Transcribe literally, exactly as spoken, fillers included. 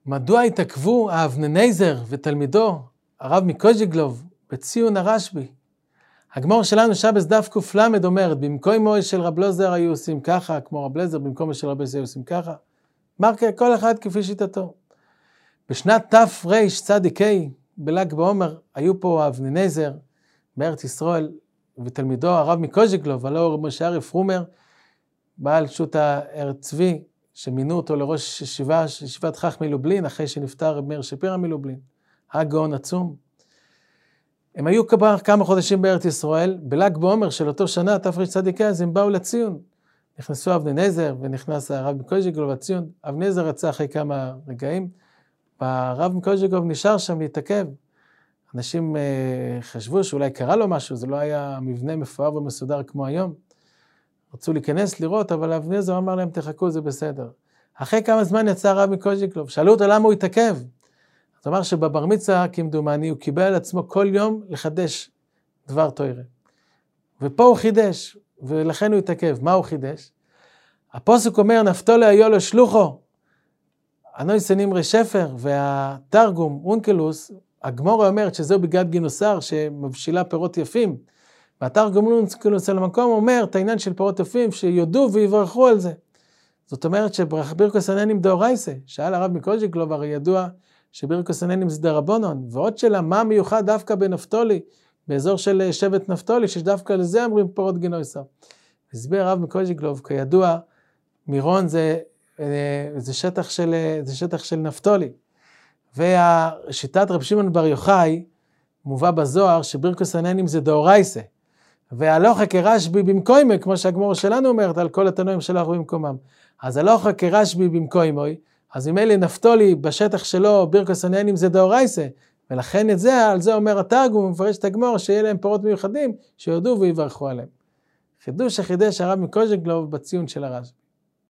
מדוע התעכבו האבננייזר ותלמידו, הרב מקוז'יגלוב, בציון הרשב"י? הגמור שלנו שבס דף ק"ל אומרת, במקומו של רב לוזר היו עושים ככה, כמו רב לזר, במקומו של רב לזר היו עושים ככה. מרקה, כל אחד כפי שיטתו. בשנת תרצ"ה, בל"ג בעומר, היו פה האבננייזר בארץ ישראל, ותלמידו הרב מקוז'יגלוב, הלא משה ארי פרומר, בעל שו"ת הר צבי, שמינו אותו לראש ישיבה, ישיבת חכמי לובלין, אחרי שנפטר רב מאיר שפירא מלובלין, הגאון עצום. הם היו כבר כמה חודשים בארץ ישראל, בל"ג בעומר של אותו שנה, תרצ"ה, אז הם באו לציון. נכנסו אבננייזר ונכנס הרב מקוז'יגלוב לציון. אבננייזר יצא אחרי כמה רגעים, והרב מקוז'יגלוב נשאר שם להתעכב. אנשים אה, חשבו שאולי קרה לו משהו, זה לא היה מבנה מפואר ומסודר כמו היום. רצו להיכנס לראות, אבל אבננייזר אמר להם, תחכו, זה בסדר. אחרי כמה זמן יצא הרב מקוז'יגלוב, שאלו אותו למה הוא התעכב. זאת אומרת שבבר מצווה, כמדומני, הוא קיבל על עצמו כל יום לחדש דבר תורה. ופה הוא חידש, ולכן הוא התעכב. מה הוא חידש? הפוסק אומר, נפתולי היו לו שלוחו, הנוי סנימרי שפר, והתרגום, אונקלוס, הגמורה אומרת שזהו בגד גינוסר, שמבשילה פירות יפים, והתרגום אונקלוס על המקום אומר, את העניין של פירות יפים, שיודו ויברכו על זה. זאת אומרת שברכבירכוס הננים דאורייסה, שאל הרב מקוז'יגלוב, הרי ידוע שברכוס הננים זה דרבנן, ועוד שאלה, מה מיוחד דווקא בנפתולי, באזור של שבט נפתולי, שדווקא לזה אמרים פירות גינוסר. הסביר הרב מקוז'יגלוב, כידוע, מירון זה, זה, שטח של, זה שטח של נפתולי, והשיטת רב שמעון בר יוחאי, מובא בזוהר, שברכוס הננים זה דאורייסה, והלוכה כרשב"י במקוימי, כמו שהגמור שלנו אומרת, על כל התנועים שלו במקומם. אז הלוכה כרשב"י במקוימי, אז אם אלה נפתולי בשטח שלו, ברכוס הננים זה דאורייסה, ולכן את זה, על זה אומר התרגום, הוא מפרש את הגמור, שיהיה להם פירות מיוחדים, שיודו ויברכו עליהם. חידוש שחידש הרב מקוז'יגלוב בציון של הרשב"י.